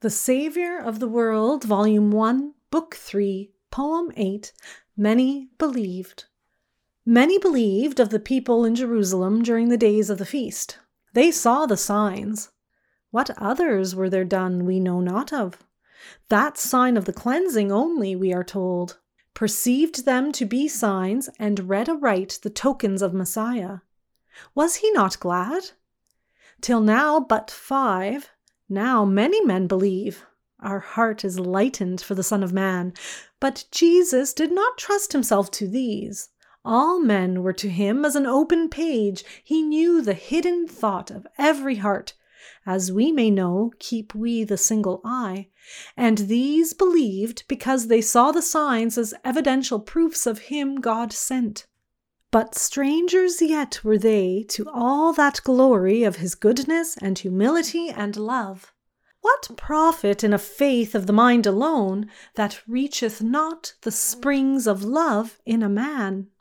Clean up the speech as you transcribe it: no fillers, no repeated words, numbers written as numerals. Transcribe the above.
The Saviour of the World, Volume 1, Book 3, Poem 8, Many Believed. Many believed of the people in Jerusalem during the days of the feast. They saw the signs. What others were there done we know not of. That sign of the cleansing only, we are told, perceived them to be signs and read aright the tokens of Messiah. Was he not glad? Till now but 5, now many men believe. Our heart is lightened for the Son of Man. But Jesus did not trust himself to these. All men were to him as an open page. He knew the hidden thought of every heart. As we may know, keep we the single eye. And these believed because they saw the signs as evidential proofs of him God sent. But strangers yet were they to all that glory of his goodness and humility and love. What profit in a faith of the mind alone that reacheth not the springs of love in a man?